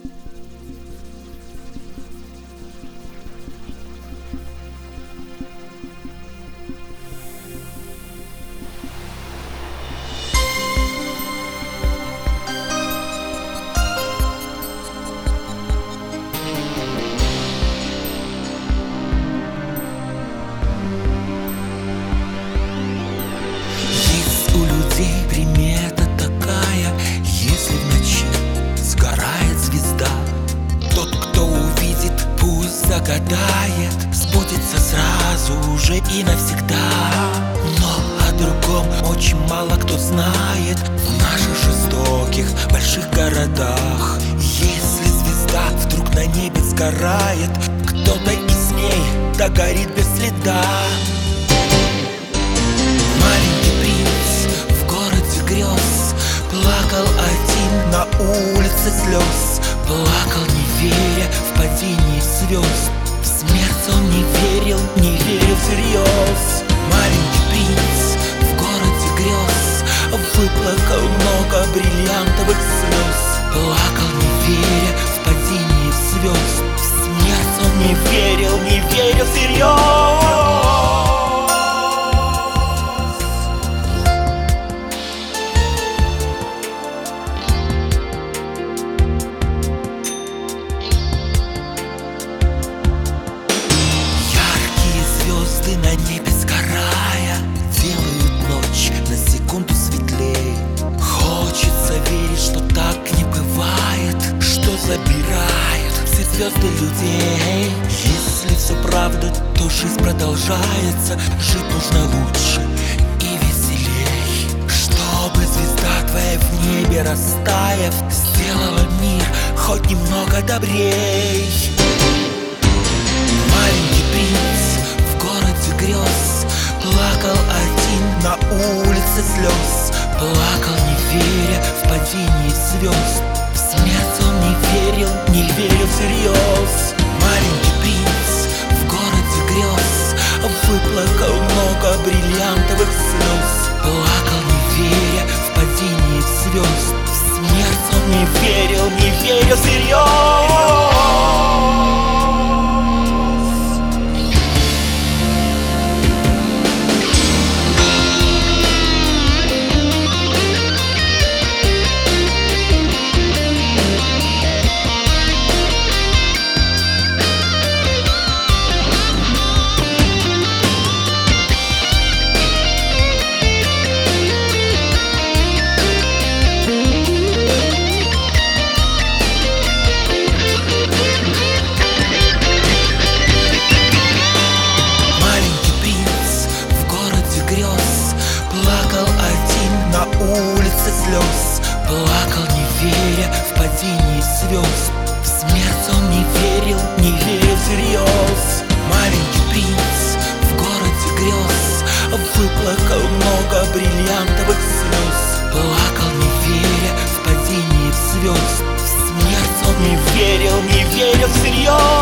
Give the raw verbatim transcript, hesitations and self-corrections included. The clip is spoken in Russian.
Есть у людей примета такая: если в ночи сгорает звезда, тот, кто увидит, пусть загадает, сбудется сразу же и навсегда. Но о другом очень мало кто знает в наших жестоких больших городах. Если звезда вдруг на небе сгорает, кто-то из ней догорит без следа. Маленький принц в городе грез плакал один на улице слез. Плакал, не веря в падение звезд. В смерть он не верил, не верил всерьез. Маленький принц в городе грез выплакал много бриллиантовых слез. Плакал, не веря в падение звезд. В смерть он не верил, не верил всерьез. Звезды на небе сгорая делают ночь на секунду светлей. Хочется верить, что так не бывает, что забирает все звезды людей. Если все правда, то жизнь продолжается. Жить нужно лучше и веселей, чтобы звезда твоя в небе растаяв сделала мир хоть немного добрей. Маленький принц в городе грез плакал один на улице слез. Плакал, не веря в падение звезд. В смерть он не верил, не верил всерьез. Маленький принц в городе грез выплакал много бриллиантовых слез. Плакал, не веря в падение звезд. В смерть он не верил, не верил всерьез. Слез. Плакал, не веря в падение звезд. В смерть он не верил, не верил всерьез. Маленький принц в городе грез выплакал много бриллиантовых слез. Плакал, не веря в падение звезд. В смерть он не верил, не верил всерьез.